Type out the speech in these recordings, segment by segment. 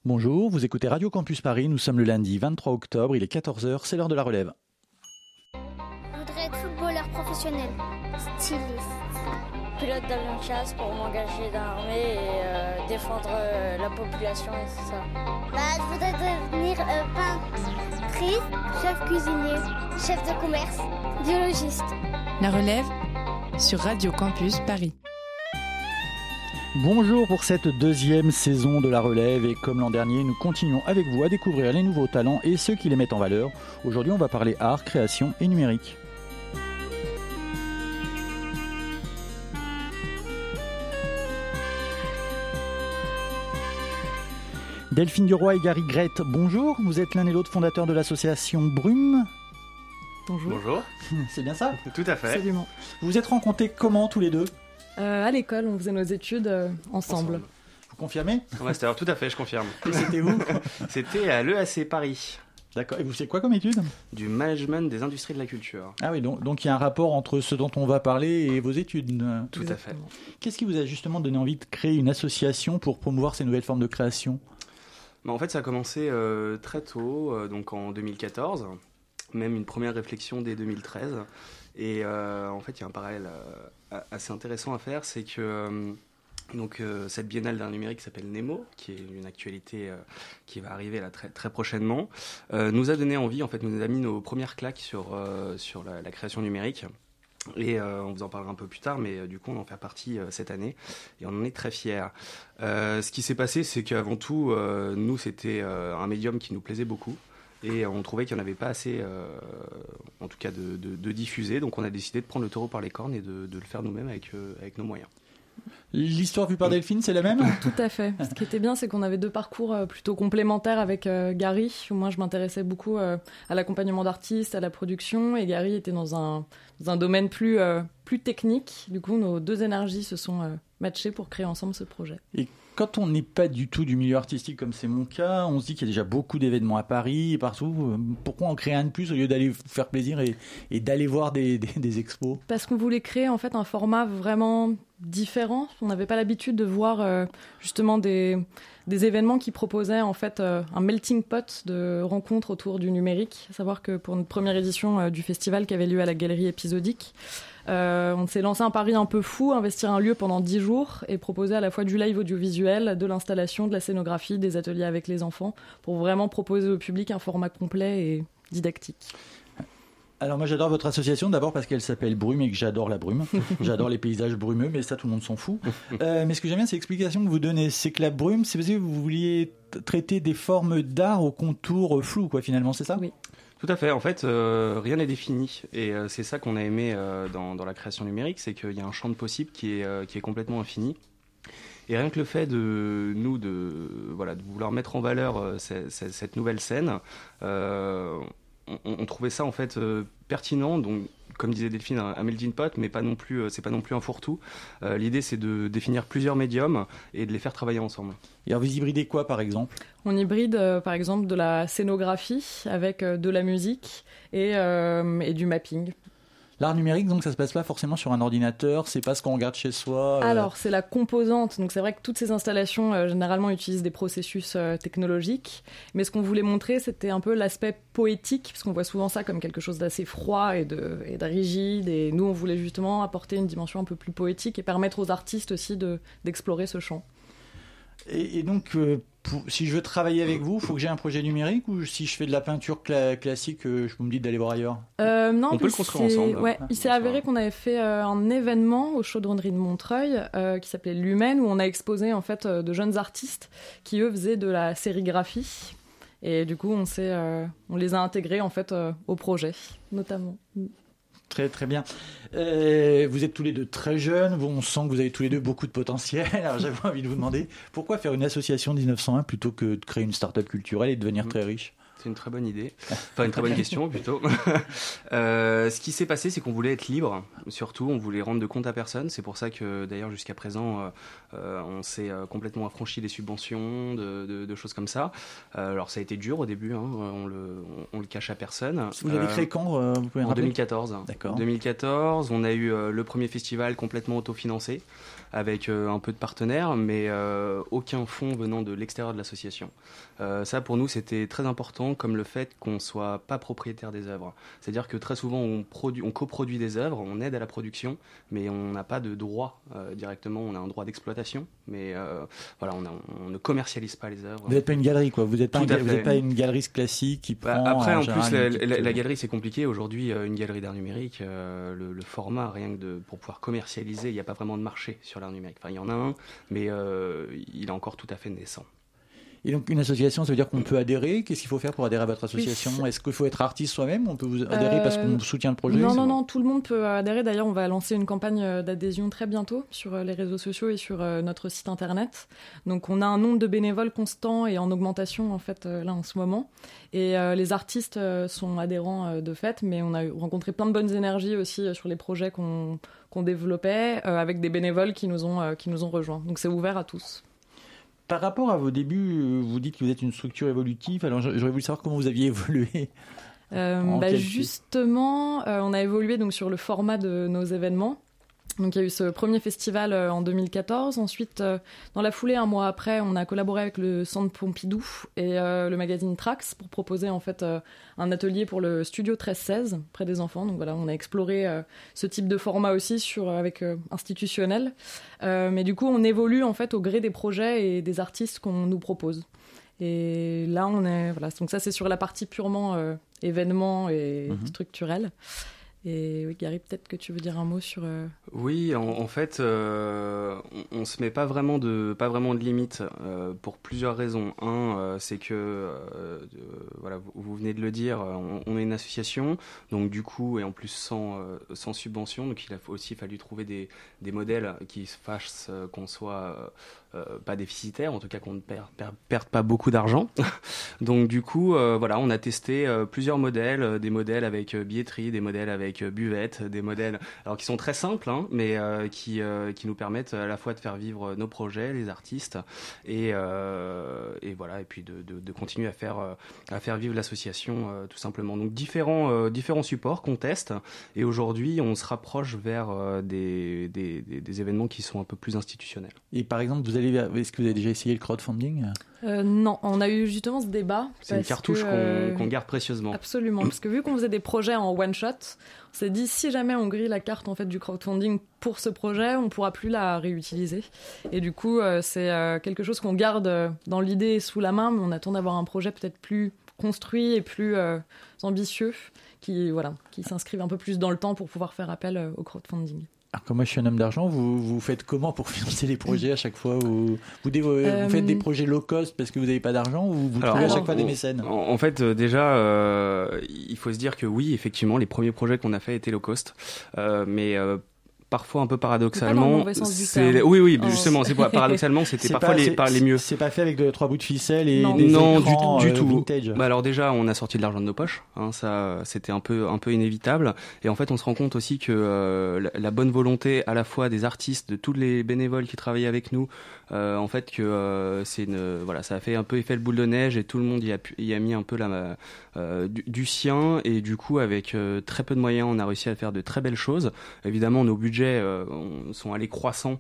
Bonjour, vous écoutez Radio Campus Paris, nous sommes le lundi 23 octobre, il est 14h, c'est l'heure de la relève. Je voudrais être footballeur professionnel, styliste. Pilote d'avion de chasse pour m'engager dans l'armée et défendre la population et tout ça. Je voudrais devenir peintrice, chef cuisinier, chef de commerce, biologiste. La relève sur Radio Campus Paris. Bonjour pour cette deuxième saison de la relève et comme l'an dernier, nous continuons avec vous à découvrir les nouveaux talents et ceux qui les mettent en valeur. Aujourd'hui, on va parler art, création et numérique. Delphine Duroy et Gary Grette, bonjour. Vous êtes l'un et l'autre fondateurs de l'association Brume. Bonjour. Bonjour. C'est bien ça ? Tout à fait. Absolument. Vous vous êtes rencontrés comment tous les deux ? À l'école, on faisait nos études ensemble. Vous confirmez ? Ouais, tout à fait, je confirme. Et c'était où ? C'était à l'EAC Paris. D'accord. Et vous faites quoi comme étude ? Du management des industries de la culture. Ah oui, donc il y a un rapport entre ce dont on va parler et vos études. Tout à fait. Qu'est-ce qui vous a justement donné envie de créer une association pour promouvoir ces nouvelles formes de création ? En fait, ça a commencé très tôt, donc en 2014, même une première réflexion dès 2013. Et en fait, il y a un parallèle assez intéressant à faire, c'est que cette biennale d'art numérique s'appelle Nemo, qui est une actualité qui va arriver là très, très prochainement, nous a donné envie, en fait, nous a mis nos premières claques sur la création numérique. Et on vous en parlera un peu plus tard, mais du coup on en fait partie cette année et on en est très fiers. Ce qui s'est passé, c'est qu'avant tout, nous c'était un médium qui nous plaisait beaucoup et on trouvait qu'il n'y en avait pas assez, en tout cas de diffuser, donc on a décidé de prendre le taureau par les cornes et de le faire nous-mêmes avec nos moyens. L'histoire vue par Delphine, c'est la même ? Tout à fait. Ce qui était bien, c'est qu'on avait deux parcours plutôt complémentaires avec Gary. Moi, je m'intéressais beaucoup à l'accompagnement d'artistes, à la production, et Gary était dans un domaine plus technique. Du coup, nos deux énergies se sont matchées pour créer ensemble ce projet. Et quand on n'est pas du tout du milieu artistique, comme c'est mon cas, on se dit qu'il y a déjà beaucoup d'événements à Paris et partout. Pourquoi en créer un de plus au lieu d'aller vous faire plaisir et d'aller voir des expos ? Parce qu'on voulait créer en fait un format vraiment différent. On n'avait pas l'habitude de voir justement des événements qui proposaient en fait un melting pot de rencontres autour du numérique. À savoir que pour notre première édition du festival qui avait lieu à la Galerie Épisodique, on s'est lancé un pari un peu fou, investir un lieu pendant 10 jours et proposer à la fois du live audiovisuel, de l'installation, de la scénographie, des ateliers avec les enfants pour vraiment proposer au public un format complet et didactique. Alors moi j'adore votre association d'abord parce qu'elle s'appelle Brume et que j'adore la brume. J'adore les paysages brumeux, mais ça tout le monde s'en fout. Mais ce que j'aime bien c'est l'explication que vous donnez, c'est que la brume c'est parce que vous vouliez traiter des formes d'art au contour flou quoi finalement, c'est ça ? Oui. Tout à fait. En fait, rien n'est défini. Et c'est ça qu'on a aimé dans la création numérique, c'est qu'il y a un champ de possibles qui est complètement infini. Et rien que le fait de vouloir mettre en valeur cette nouvelle scène, on trouvait ça en fait pertinent. Donc, comme disait Delphine, un melting pot, mais c'est pas non plus un fourre-tout. L'idée, c'est de définir plusieurs médiums et de les faire travailler ensemble. Et alors, vous hybridez quoi, par exemple ? On hybride, par exemple, de la scénographie avec de la musique et du mapping. L'art numérique, donc, ça se passe pas forcément sur un ordinateur, c'est pas ce qu'on regarde chez soi. Alors, c'est la composante. Donc, c'est vrai que toutes ces installations, généralement, utilisent des processus technologiques. Mais ce qu'on voulait montrer, c'était un peu l'aspect poétique, parce qu'on voit souvent ça comme quelque chose d'assez froid et de rigide. Et nous, on voulait justement apporter une dimension un peu plus poétique et permettre aux artistes aussi d'explorer ce champ. Et donc, si je veux travailler avec vous, il faut que j'ai un projet numérique ou si je fais de la peinture classique, vous me dites d'aller voir ailleurs ? Non, on peut le construire ensemble. Ouais, il s'est avéré qu'on avait fait un événement aux Chaudronneries de Montreuil qui s'appelait Lumen, où on a exposé en fait de jeunes artistes qui eux faisaient de la sérigraphie. Et du coup, on les a intégrés en fait au projet, notamment. Très très bien. Vous êtes tous les deux très jeunes, on sent que vous avez tous les deux beaucoup de potentiel. Alors j'avais envie de vous demander, pourquoi faire une association 1901 plutôt que de créer une start-up culturelle et devenir très riche ? C'est une très bonne idée. Enfin, une très bonne question, plutôt. Ce qui s'est passé, c'est qu'on voulait être libre. Surtout, on voulait rendre de compte à personne. C'est pour ça que, d'ailleurs, jusqu'à présent, on s'est complètement affranchi des subventions, de choses comme ça. Alors, ça a été dur au début, hein, on le cache à personne. Vous l'avez créé quand vous pouvez me En rappeler 2014. D'accord. 2014, on a eu le premier festival complètement autofinancé, avec un peu de partenaires, mais aucun fonds venant de l'extérieur de l'association. Ça, pour nous, c'était très important, comme le fait qu'on ne soit pas propriétaire des œuvres. C'est-à-dire que très souvent, on coproduit des œuvres, on aide à la production, mais on n'a pas de droit directement. On a un droit d'exploitation, mais voilà, on ne commercialise pas les œuvres. Vous n'êtes pas une galerie, quoi. Vous n'êtes pas, pas une galerie classique qui prend... Après, en général, plus, la galerie, c'est compliqué. Aujourd'hui, une galerie d'art numérique, le format, rien que pour pouvoir commercialiser, il n'y a pas vraiment de marché sur l'art numérique. Enfin, il y en a un, mais il est encore tout à fait naissant. Et donc, une association, ça veut dire qu'on peut adhérer. Qu'est-ce qu'il faut faire pour adhérer à votre association ? Oui. Est-ce qu'il faut être artiste soi-même ? On peut vous adhérer parce qu'on soutient le projet ? Non, tout le monde peut adhérer. D'ailleurs, on va lancer une campagne d'adhésion très bientôt sur les réseaux sociaux et sur notre site internet. Donc, on a un nombre de bénévoles constant et en augmentation, en fait, là, en ce moment. Et les artistes sont adhérents de fait, mais on a rencontré plein de bonnes énergies aussi sur les projets qu'on développait, avec des bénévoles qui nous ont rejoints. Donc, c'est ouvert à tous. Par rapport à vos débuts, vous dites que vous êtes une structure évolutive. Alors, j'aurais voulu savoir comment vous aviez évolué. Justement, on a évolué donc sur le format de nos événements. Donc il y a eu ce premier festival en 2014. Ensuite, dans la foulée, un mois après, on a collaboré avec le Centre Pompidou et le magazine Trax pour proposer en fait un atelier pour le studio 13-16 près des enfants. Donc voilà, on a exploré ce type de format aussi avec institutionnel. Mais du coup, on évolue en fait au gré des projets et des artistes qu'on nous propose. Et là, donc ça c'est sur la partie purement événement et structurel. Et oui, Gary, peut-être que tu veux dire un mot sur... Oui, en fait, on se met pas vraiment de limite pour plusieurs raisons. Un, c'est que, voilà, vous venez de le dire, on est une association, donc du coup, et en plus sans subvention, donc il a aussi fallu trouver des modèles qui fassent qu'on soit pas déficitaire, en tout cas qu'on ne perde pas beaucoup d'argent. Donc du coup, voilà, on a testé plusieurs modèles, des modèles avec billetterie, des modèles avec buvette, des modèles alors qui sont très simples, hein, mais qui nous permettent à la fois de faire vivre nos projets, les artistes, et voilà, et puis de continuer à faire vivre l'association tout simplement. Donc différents supports qu'on teste, et aujourd'hui on se rapproche vers des événements qui sont un peu plus institutionnels. Et par exemple, est-ce que vous avez déjà essayé le crowdfunding ? Non, on a eu justement ce débat. C'est une cartouche qu'on garde précieusement. Absolument, parce que vu qu'on faisait des projets en one shot, on s'est dit si jamais on grille la carte en fait du crowdfunding pour ce projet, on pourra plus la réutiliser. Et du coup, c'est quelque chose qu'on garde dans l'idée sous la main, mais on attend d'avoir un projet peut-être plus construit et plus ambitieux, qui s'inscrive un peu plus dans le temps pour pouvoir faire appel au crowdfunding. Alors, comme moi je suis un homme d'argent, vous faites comment pour financer les projets à chaque fois vous faites des projets low cost parce que vous n'avez pas d'argent, ou vous trouvez à chaque fois des mécènes ? En fait, déjà, il faut se dire que oui, effectivement, les premiers projets qu'on a fait étaient low cost, mais parfois un peu paradoxalement, oui, justement, c'est paradoxalement, c'était parfois les mieux. C'est pas fait avec 3 bouts de ficelle et des écrans du tout. Vintage. Alors déjà, on a sorti de l'argent de nos poches, hein, ça, c'était un peu inévitable. Et en fait, on se rend compte aussi que la bonne volonté à la fois des artistes, de tous les bénévoles qui travaillaient avec nous, en fait que ça a fait un peu effet le boule de neige, et tout le monde y a mis un peu du sien, et du coup avec très peu de moyens, on a réussi à faire de très belles choses. Évidemment, nos budgets sont allés croissants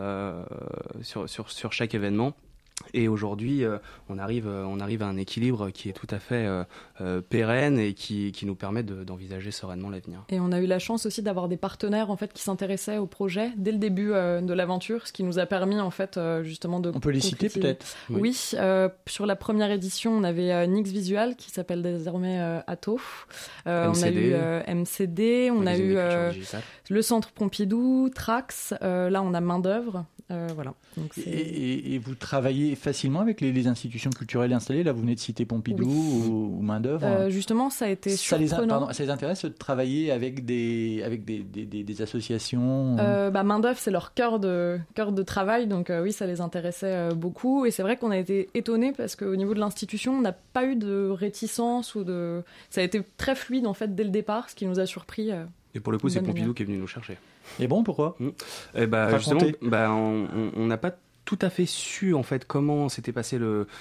sur chaque événement. Et aujourd'hui, on arrive à un équilibre qui est tout à fait pérenne et qui nous permet d'envisager sereinement l'avenir. Et on a eu la chance aussi d'avoir des partenaires en fait qui s'intéressaient au projet dès le début de l'aventure, ce qui nous a permis en fait justement de... On peut les citer peut-être ? Oui, sur la première édition, on avait Nix Visual qui s'appelle désormais Atto. On a eu MCD, on a eu le Centre Pompidou, Trax. Là, on a Main d'œuvre. Voilà. Donc, et vous travaillez facilement avec les institutions culturelles installées. Là, vous venez de citer Pompidou ou Main-d'œuvre. Justement, ça a été surprenant. Ça les intéresse de travailler avec des associations Main-d'œuvre, c'est leur cœur de travail. Donc oui, ça les intéressait beaucoup. Et c'est vrai qu'on a été étonnés parce qu'au niveau de l'institution, on n'a pas eu de réticence ça a été très fluide en fait dès le départ, ce qui nous a surpris. Et pour le coup, c'est Pompidou qui est venu nous chercher. Et bon, pourquoi Justement, on n'a pas tout à fait su en fait comment s'était passé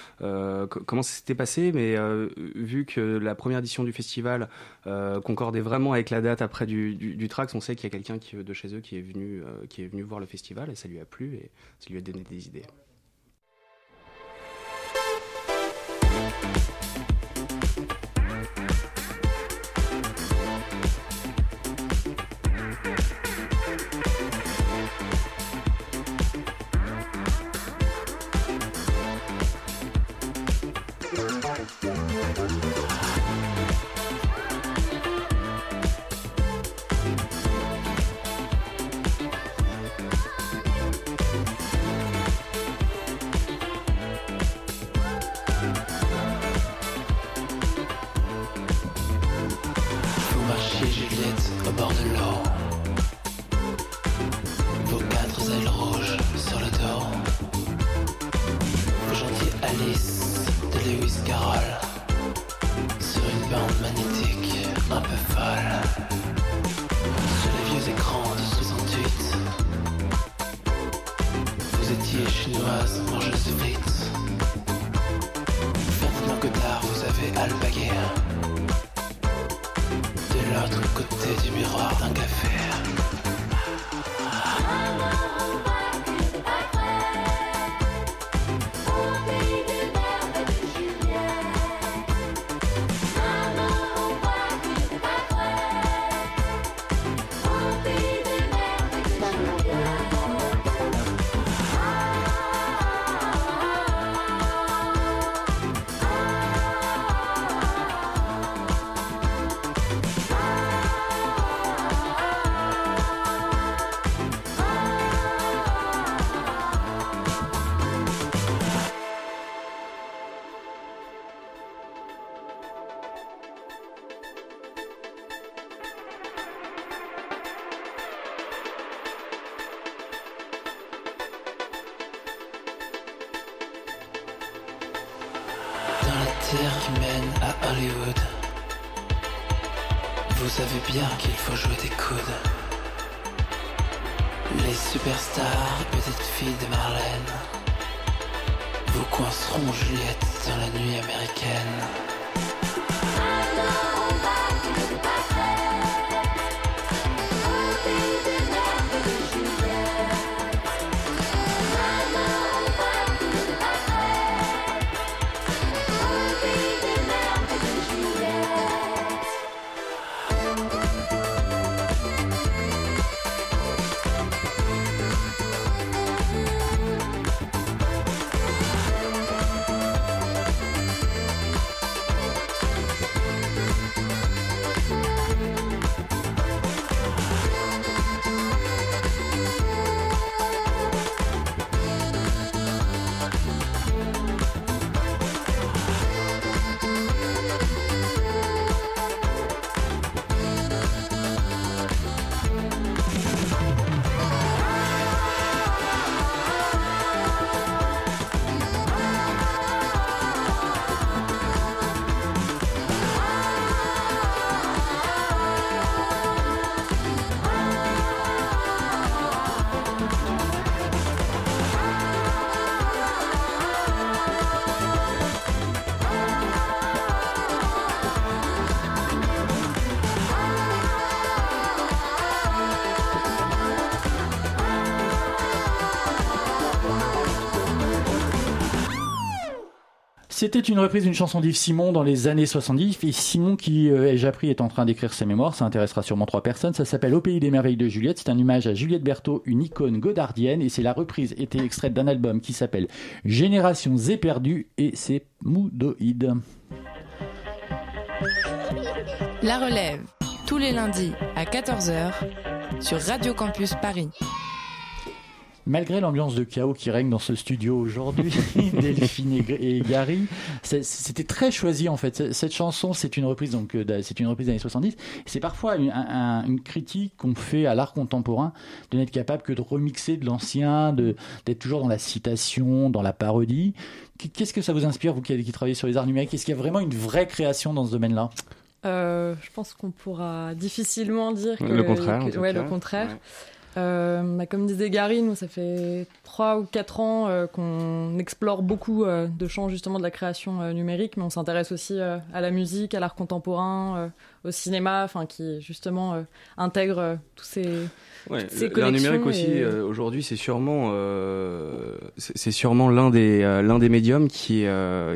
mais vu que la première édition du festival concordait vraiment avec la date après du Trax, on sait qu'il y a quelqu'un de chez eux qui est venu voir le festival et ça lui a plu et ça lui a donné des idées. Terre qui mène à Hollywood. Vous savez bien qu'il faut jouer des coudes. Les superstars, petites filles de Marlène, vous coinceront Juliette dans la nuit américaine. C'était une reprise d'une chanson d'Yves Simon dans les années 70. Et Simon, qui, ai-je appris, est en train d'écrire ses mémoires. Ça intéressera sûrement 3 personnes. Ça s'appelle Au pays des merveilles de Juliette. C'est un hommage à Juliette Berthaud, une icône godardienne. Et c'est la reprise était extraite d'un album qui s'appelle Générations éperdues. Et c'est Moudoïd. La relève, tous les lundis à 14h sur Radio Campus Paris. Malgré l'ambiance de chaos qui règne dans ce studio aujourd'hui, Delphine et Gary, c'était très choisi en fait. Cette chanson, c'est une reprise des années 70. C'est parfois une critique qu'on fait à l'art contemporain de n'être capable que de remixer de l'ancien, d'être toujours dans la citation, dans la parodie. Qu'est-ce que ça vous inspire, vous qui travaillez sur les arts numériques? Est-ce qu'il y a vraiment une vraie création dans ce domaine-là? Je pense qu'on pourra difficilement dire que le contraire. Le contraire. Comme disait Gary, nous ça fait 3 ou 4 ans qu'on explore beaucoup de champs justement de la création numérique, mais on s'intéresse aussi à la musique, à l'art contemporain, au cinéma, qui justement intègre tous ces collections. L'art numérique aussi aujourd'hui c'est sûrement l'un des médiums qui a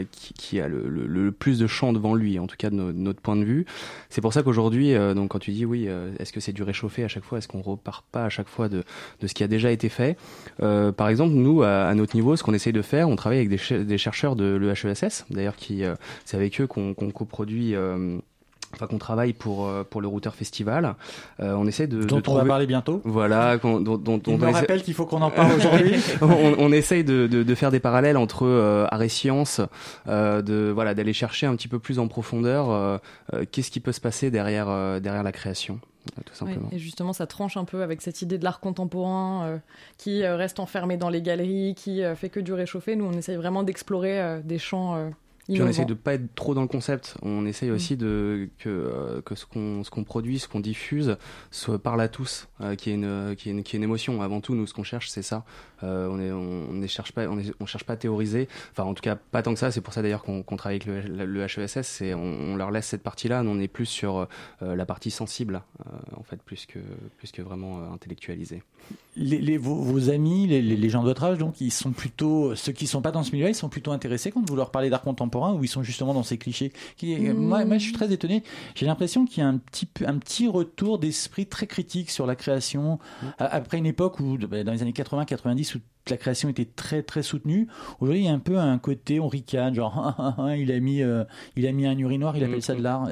le plus de champs devant lui, en tout cas de notre point de vue. C'est pour ça qu'aujourd'hui, donc quand tu dis est-ce que c'est du réchauffé à chaque fois, est-ce qu'on repart pas à chaque fois de ce qui a déjà été fait. Par exemple, nous, à notre niveau, ce qu'on essaye de faire, on travaille avec des chercheurs de l'EHESS, d'ailleurs, c'est avec eux qu'on coproduit... qu'on travaille pour le Routeur Festival. On essaie dont on va parler bientôt. Voilà. On rappelle qu'il faut qu'on en parle aujourd'hui. on essaye de faire des parallèles entre art et science, d'aller chercher un petit peu plus en profondeur qu'est-ce qui peut se passer derrière la création. Tout simplement. Et justement, ça tranche un peu avec cette idée de l'art contemporain qui reste enfermé dans les galeries, qui fait que du réchauffé. Nous, on essaye vraiment d'explorer des champs Puis on essaye de pas être trop dans le concept. On essaye aussi que ce qu'on produit, ce qu'on diffuse, parle à tous, qu'il y ait une émotion. Avant tout, nous, ce qu'on cherche, c'est ça. On cherche pas à théoriser. Enfin, en tout cas, pas tant que ça. C'est pour ça d'ailleurs qu'on travaille avec le HESS. On leur laisse cette partie-là. Nous, on est plus sur la partie sensible, en fait, plus que vraiment intellectualisée. Vos amis, les gens de votre âge, donc, ils sont plutôt, ceux qui sont pas dans ce milieu-là, ils sont plutôt intéressés quand vous leur parlez d'art contemporain, ou ils sont justement dans ces clichés. Moi, je suis très étonné. J'ai l'impression qu'il y a un petit retour d'esprit très critique sur la création après une époque où, dans les années 80-90, où la création était très très soutenue. Aujourd'hui, il y a un peu un côté on ricane, genre il a mis un urinoir, il appelle ça de l'art.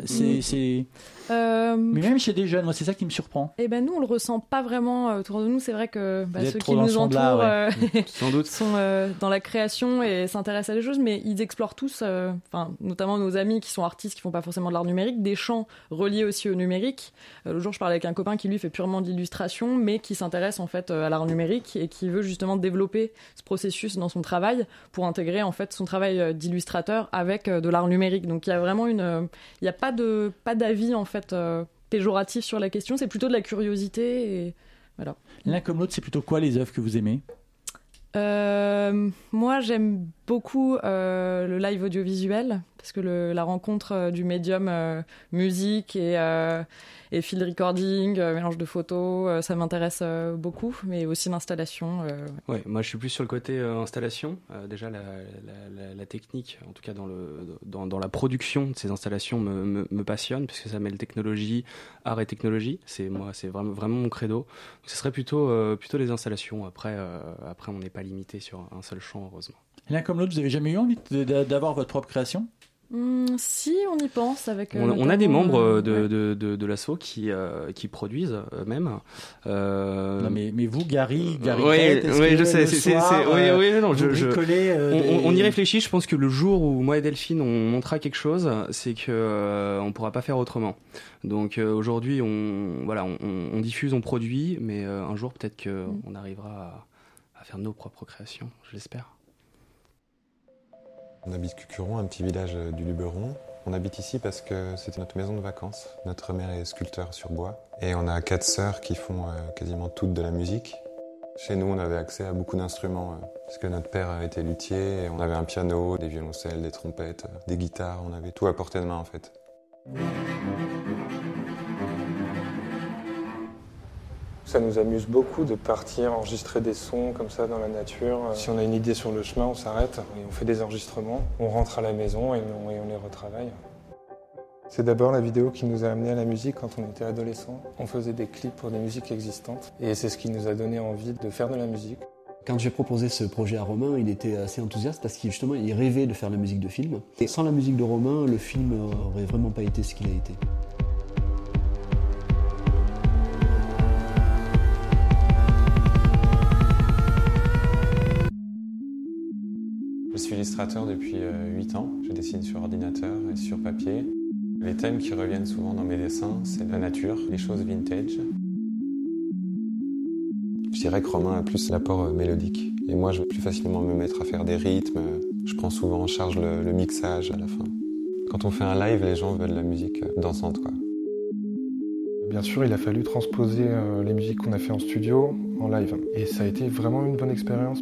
Mais même chez des jeunes, moi, c'est ça qui me surprend. Et nous, on le ressent pas vraiment autour de nous. C'est vrai que ceux qui nous nous entourent sans doute sont dans la création et s'intéressent à des choses, mais ils explorent tous, notamment nos amis qui sont artistes, qui font pas forcément de l'art numérique, des champs reliés aussi au numérique. Le jour, je parlais avec un copain qui lui fait purement de l'illustration, mais qui s'intéresse en fait à l'art numérique et qui veut justement développer ce processus dans son travail pour intégrer en fait son travail d'illustrateur avec de l'art numérique. Donc il y a vraiment il y a pas d'avis en fait péjoratif sur la question, c'est plutôt de la curiosité et voilà. L'un comme l'autre, c'est plutôt quoi les œuvres que vous aimez? Moi j'aime beaucoup le live audiovisuel parce que la rencontre du médium musique et field recording, mélange de photos, ça m'intéresse beaucoup, mais aussi l'installation. Ouais, moi je suis plus sur le côté installation. Déjà la technique, en tout cas dans la production de ces installations me passionne puisque ça mêle technologie, art et technologie. C'est vraiment mon credo. Donc, ce serait plutôt les installations. Après on n'est pas limité sur un seul champ, heureusement. L'un comme l'autre, vous avez jamais eu envie d'avoir votre propre création? Si, on y pense avec. On a des membres de l'asso qui produisent eux-mêmes. Non, mais vous, Gary, oui, je sais. On y réfléchit. Je pense que le jour où moi et Delphine on montera quelque chose, c'est que on pourra pas faire autrement. Donc aujourd'hui, on diffuse, on produit, mais un jour peut-être que on arrivera à faire nos propres créations. Je l'espère. On habite Cucuron, un petit village du Luberon. On habite ici parce que c'était notre maison de vacances. Notre mère est sculpteur sur bois. Et on a 4 sœurs qui font quasiment toutes de la musique. Chez nous, on avait accès à beaucoup d'instruments parce que notre père était luthier. Et on avait un piano, des violoncelles, des trompettes, des guitares. On avait tout à portée de main en fait. Ça nous amuse beaucoup de partir enregistrer des sons comme ça dans la nature. Si on a une idée sur le chemin, on s'arrête et on fait des enregistrements. On rentre à la maison et on les retravaille. C'est d'abord la vidéo qui nous a amené à la musique quand on était adolescent. On faisait des clips pour des musiques existantes et c'est ce qui nous a donné envie de faire de la musique. Quand j'ai proposé ce projet à Romain, il était assez enthousiaste parce qu'il rêvait de faire la musique de film. Et sans la musique de Romain, le film n'aurait vraiment pas été ce qu'il a été. illustrateur depuis 8 ans. Je dessine sur ordinateur et sur papier. Les thèmes qui reviennent souvent dans mes dessins, c'est la nature, les choses vintage. Je dirais que Romain a plus l'apport mélodique. Et moi, je vais plus facilement me mettre à faire des rythmes. Je prends souvent en charge le mixage à la fin. Quand on fait un live, les gens veulent la musique dansante, quoi. Bien sûr, il a fallu transposer les musiques qu'on a fait en studio en live. Et ça a été vraiment une bonne expérience.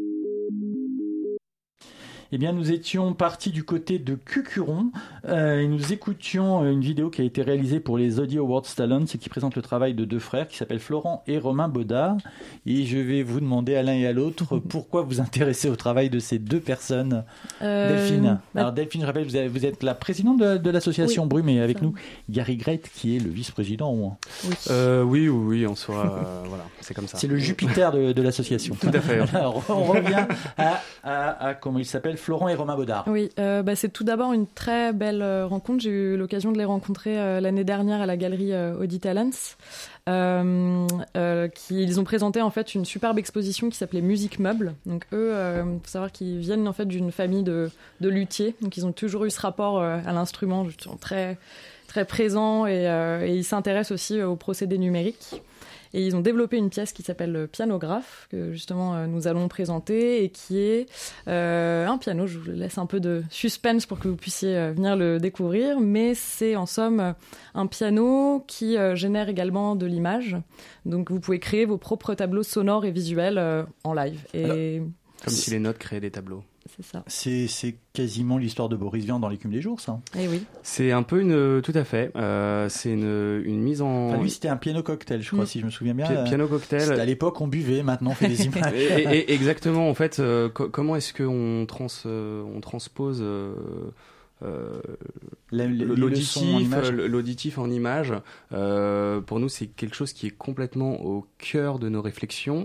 Eh bien, nous étions partis du côté de Cucuron et nous écoutions une vidéo qui a été réalisée pour les Audio Awards Talents et qui présente le travail de deux frères qui s'appellent Florent et Romain Baudard. Et je vais vous demander à l'un et à l'autre pourquoi vous intéressez au travail de ces deux personnes. Delphine. Alors Delphine, je rappelle, vous êtes la présidente de l'association Brume et avec nous Gary Grete qui est le vice-président au moins. Oui, on sera... voilà, c'est comme ça. C'est le Jupiter de l'association. Tout à fait. Alors, on revient à comment il s'appelle, Florent et Romain Baudard. Oui, c'est tout d'abord une très belle rencontre. J'ai eu l'occasion de les rencontrer l'année dernière à la galerie Audi Talents. Ils ont présenté en fait une superbe exposition qui s'appelait Musique Meuble. Donc eux, faut savoir qu'ils viennent en fait d'une famille de luthiers. Donc ils ont toujours eu ce rapport à l'instrument, justement très très présent et ils s'intéressent aussi aux procédés numériques. Et ils ont développé une pièce qui s'appelle le Pianographe, que justement nous allons présenter, et qui est un piano. Je vous laisse un peu de suspense pour que vous puissiez venir le découvrir, mais c'est en somme un piano qui génère également de l'image. Donc vous pouvez créer vos propres tableaux sonores et visuels en live. Et comme si les notes créaient des tableaux. C'est ça. C'est quasiment l'histoire de Boris Vian dans l'écume des jours, ça. Eh oui. C'est un peu tout à fait. C'est une mise en. Enfin, lui, c'était un piano cocktail, je crois, si je me souviens bien. Piano cocktail. C'était à l'époque, on buvait, maintenant on fait des images. et exactement, en fait, comment est-ce qu'on transpose l'auditif en image. Pour nous, c'est quelque chose qui est complètement au cœur de nos réflexions,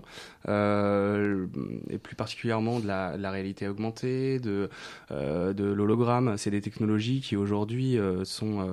et plus particulièrement de la réalité augmentée, de l'hologramme. C'est des technologies qui aujourd'hui sont,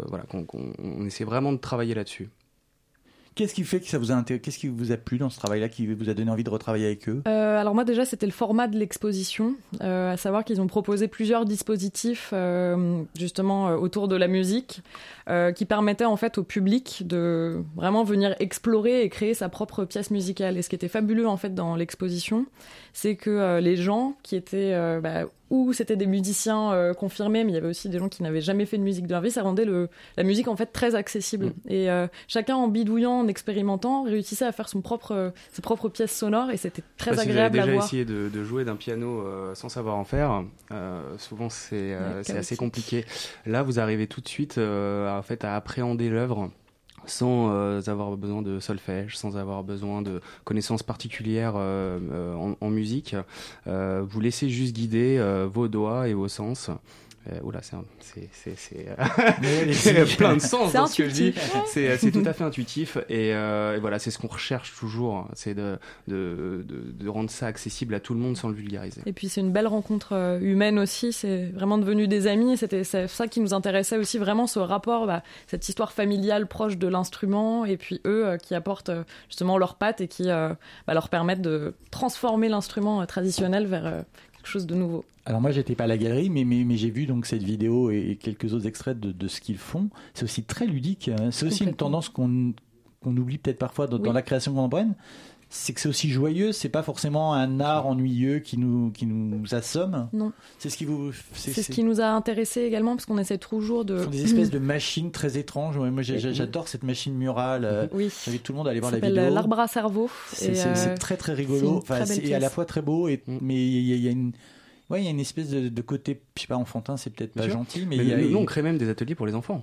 on essaie vraiment de travailler là-dessus. Qu'est-ce qui fait que ça vous a intéressé ? Qu'est-ce qui vous a plu dans ce travail-là, qui vous a donné envie de retravailler avec eux ? Alors moi déjà, c'était le format de l'exposition, à savoir qu'ils ont proposé plusieurs dispositifs justement autour de la musique, qui permettaient en fait au public de vraiment venir explorer et créer sa propre pièce musicale. Et ce qui était fabuleux en fait dans l'exposition, c'est que les gens qui étaient ou c'était des musiciens confirmés, mais il y avait aussi des gens qui n'avaient jamais fait de musique de leur vie. Ça rendait la musique en fait très accessible. Et chacun en bidouillant, en expérimentant, réussissait à faire ses propres pièces sonores, et c'était très agréable à voir. Si vous avez déjà essayé de jouer d'un piano sans savoir en faire, souvent c'est assez compliqué. Là, vous arrivez tout de suite à appréhender l'œuvre sans avoir besoin de solfège, sans avoir besoin de connaissances particulières en musique. Vous laissez juste guider vos doigts et vos sens. C'est plein de sens dans ce que je dis. C'est tout à fait intuitif, et voilà, c'est ce qu'on recherche toujours, c'est de rendre ça accessible à tout le monde sans le vulgariser. Et puis c'est une belle rencontre humaine aussi, c'est vraiment devenu des amis, c'est ça qui nous intéressait aussi, vraiment ce rapport, cette histoire familiale proche de l'instrument, et puis eux qui apportent justement leurs pattes et qui leur permettent de transformer l'instrument traditionnel vers quelque chose de nouveau. Alors moi, j'étais pas à la galerie, mais j'ai vu donc cette vidéo et quelques autres extraits de ce qu'ils font. C'est aussi très ludique. C'est aussi une tendance qu'on oublie peut-être parfois dans la création contemporaine. C'est que c'est aussi joyeux. C'est pas forcément un art ennuyeux qui nous assomme. Non. C'est ce qui nous a intéressé également, parce qu'on essaie toujours de. Ce sont des espèces de machines très étranges. Moi, j'adore cette machine murale. Oui. J'invite tout le monde à aller voir la vidéo. Ça s'appelle l'arbre à cerveau. C'est très très rigolo. C'est à la fois très beau, mais il y a une. Ouais, il y a une espèce de côté, je sais pas, enfantin, c'est peut-être pas gentil, mais nous, on crée même des ateliers pour les enfants.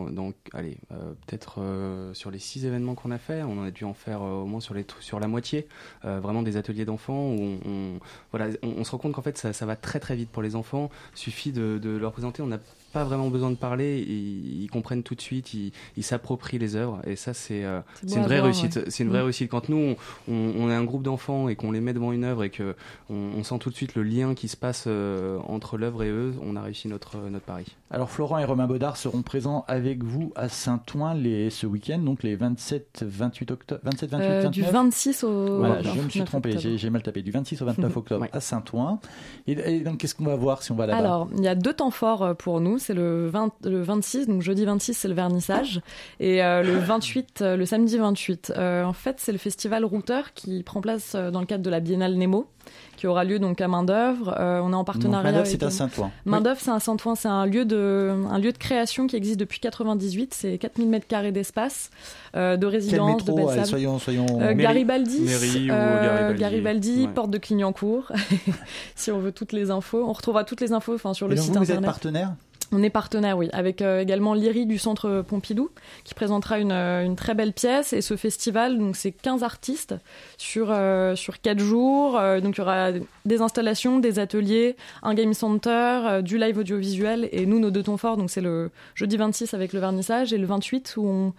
Peut-être sur les 6 événements qu'on a fait, on a dû en faire au moins sur la moitié, vraiment des ateliers d'enfants où on se rend compte qu'en fait ça va très très vite pour les enfants. Suffit de leur présenter, on n'a pas vraiment besoin de parler, ils comprennent tout de suite, ils s'approprient les œuvres, et ça c'est une vraie réussite. Ouais. C'est une vraie réussite. Quand nous on est un groupe d'enfants et qu'on les met devant une œuvre et que on sent tout de suite le lien qui se passe entre l'œuvre et eux, fabuleux, on a réussi notre pari. Alors Florent et Romain Baudard seront présents avec vous à Saint-Ouen ce week-end, donc les 27-28 octobre. 27-28-29 du 26 au... Voilà, je me suis trompé, j'ai mal tapé. Du 26 au 29 octobre Ouais. à Saint-Ouen. Et donc qu'est-ce qu'on va voir si on va là-bas? Alors, il y a 2 temps forts pour nous. C'est le 26, donc jeudi 26, c'est le vernissage. Et le 28, le samedi 28. En fait, c'est le festival Routeur qui prend place dans le cadre de la Biennale Nemo, qui aura lieu donc à Main-d'œuvre. On est en partenariat Main-d'œuvre, avec... c'est à Saint-Ouen. Main-d'œuvre, c'est à Saint-Ouen. C'est un lieu de création qui existe depuis 98. C'est 4000 m² d'espace, de Quel résidence, de métro? belles Allez, salles. soyons... Garibaldi, Mairie ou Garibaldi, ouais. porte de Clignancourt, si on veut toutes les infos. On retrouvera toutes les infos sur Et le donc site vous internet. êtes partenaire? On est partenaire, oui, avec également l'IRI du Centre Pompidou, qui présentera une très belle pièce. Et ce festival, donc c'est 15 artistes sur 4 jours. Donc il y aura des installations, des ateliers, un game center, du live audiovisuel. Et nous, nos 2 temps forts, donc c'est le jeudi 26 avec le vernissage et le 28 où on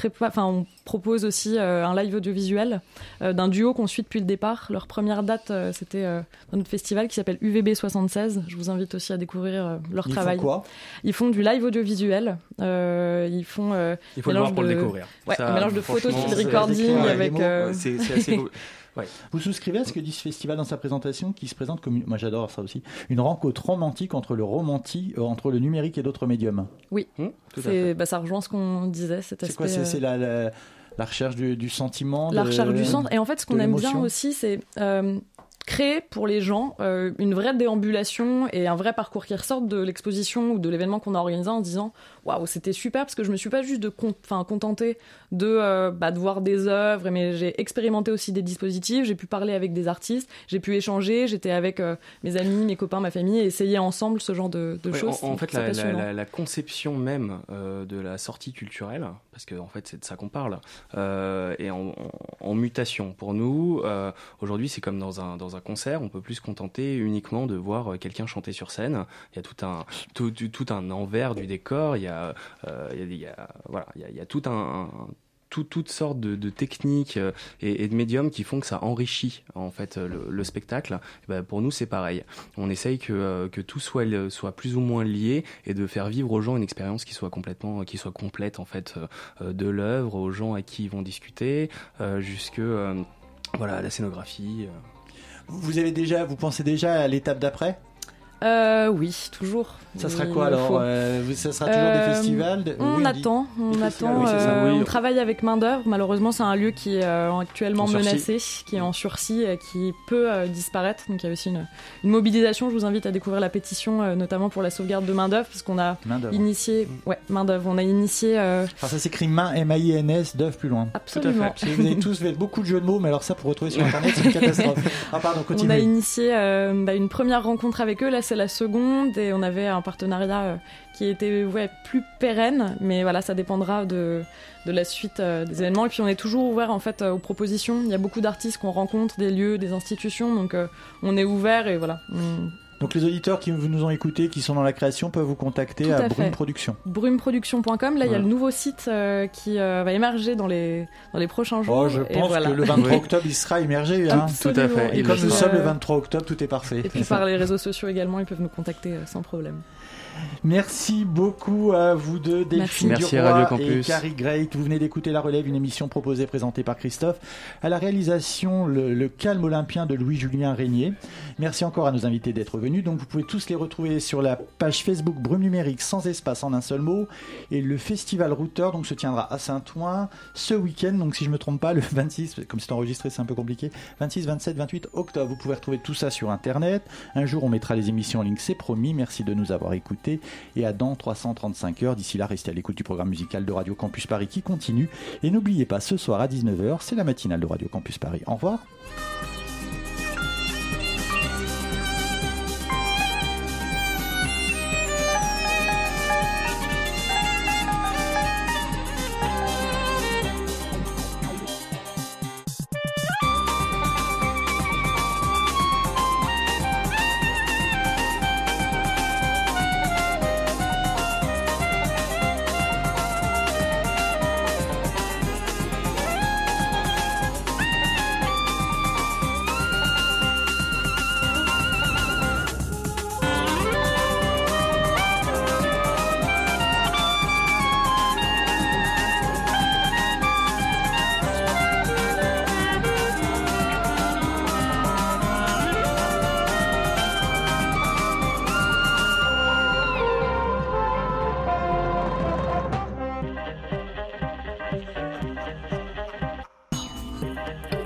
propose aussi un live audiovisuel d'un duo qu'on suit depuis le départ. Leur première date, c'était dans notre festival qui s'appelle UVB 76. Je vous invite aussi à découvrir leur travail. Ils font quoi? Ils font du live audiovisuel. Ils font Il faut le voir pour le découvrir. Ouais, Ça, un mélange de photos, franchement, de recording c'est- avec. C'est assez beau. Ouais. Vous souscrivez à ce que dit ce festival dans sa présentation, qui se présente comme, moi j'adore ça aussi, une rencontre romantique entre le numérique et d'autres médiums? Oui, Tout à fait. ça rejoint ce qu'on disait. Cet C'est quoi? aspect, C'est la recherche du sentiment, la recherche du sens. Et en fait, ce qu'on de aime bien l'émotion. aussi, c'est créer pour les gens une vraie déambulation et un vrai parcours qui ressortent de l'exposition ou de l'événement qu'on a organisé en se disant waouh, c'était super, parce que je me suis pas juste contentée de voir des œuvres, mais j'ai expérimenté aussi des dispositifs, j'ai pu parler avec des artistes, j'ai pu échanger, j'étais avec mes amis, mes copains, ma famille, et essayer ensemble ce genre de choses. En fait, C'est passionnant. la conception même de la sortie culturelle, parce qu'en fait c'est de ça qu'on parle, est en mutation. Pour nous, aujourd'hui, c'est comme dans un concert, on peut plus se contenter uniquement de voir quelqu'un chanter sur scène. Il y a tout un envers du décor. Il y a toutes sortes de techniques et de médiums qui font que ça enrichit en fait le spectacle. Et ben, pour nous, c'est pareil. On essaye que tout soit plus ou moins lié et de faire vivre aux gens une expérience qui soit complète en fait de l'œuvre, aux gens à qui ils vont discuter, jusque la scénographie. Vous pensez déjà à l'étape d'après? Oui, toujours. Ça sera Il quoi le alors? faut. Ça sera toujours des festivals? On attend. festivals, oui, c'est ça, On travaille avec Main-d'œuvre. Malheureusement, c'est un lieu qui est actuellement menacé, qui est en sursis, qui peut disparaître. Donc il y a aussi une mobilisation. Je vous invite à découvrir la pétition, notamment pour la sauvegarde de Main-d'œuvre, parce qu'on a initié. Ouais, Main-d'œuvre. On a initié. Enfin, ça s'écrit main, M-A-I-N-S, d'œuvre plus loin. Absolument. Tout à fait. Vous avez tous fait beaucoup de jeux de mots, mais alors ça, pour retrouver sur Internet, c'est une catastrophe. Ah, pardon, continuez. On a initié une première rencontre avec eux. Là, c'est la seconde, et on avait un partenariat qui était plus pérenne, mais voilà, ça dépendra de la suite des événements. Et puis on est toujours ouvert en fait aux propositions. Il y a beaucoup d'artistes qu'on rencontre, des lieux, des institutions, donc on est ouvert et voilà. Donc les auditeurs qui nous ont écoutés, qui sont dans la création, peuvent vous contacter à Brume Production. Brumeproduction.com. Là, il y a le nouveau site qui va émerger dans les prochains jours. Je pense que le 23 octobre, il sera émergé. Hein. Tout à fait. Et comme nous sommes le 23 octobre, tout est parfait. Et puis par les réseaux sociaux également, ils peuvent nous contacter sans problème. Merci beaucoup à vous deux, Delphine Merci Duroy Radio Campus. et Carrie Great. Vous venez d'écouter La Relève, une émission proposée et présentée par Christophe. À la réalisation, le calme olympien de Louis-Julien Régnier. Merci encore à nos invités d'être venus. Donc vous pouvez tous les retrouver sur la page Facebook Brume Numérique, sans espace, en un seul mot. Et le festival Routeur se tiendra à Saint-Ouen ce week-end. Donc si je ne me trompe pas, le 26, comme c'est enregistré, c'est un peu compliqué, 26, 27, 28 octobre. Vous pouvez retrouver tout ça sur Internet. Un jour, on mettra les émissions en ligne, c'est promis. Merci de nous avoir écoutés. Et à dans 335 heures. D'ici là, restez à l'écoute du programme musical de Radio Campus Paris qui continue. Et n'oubliez pas, ce soir à 19h, c'est la matinale de Radio Campus Paris. Au revoir. Bye.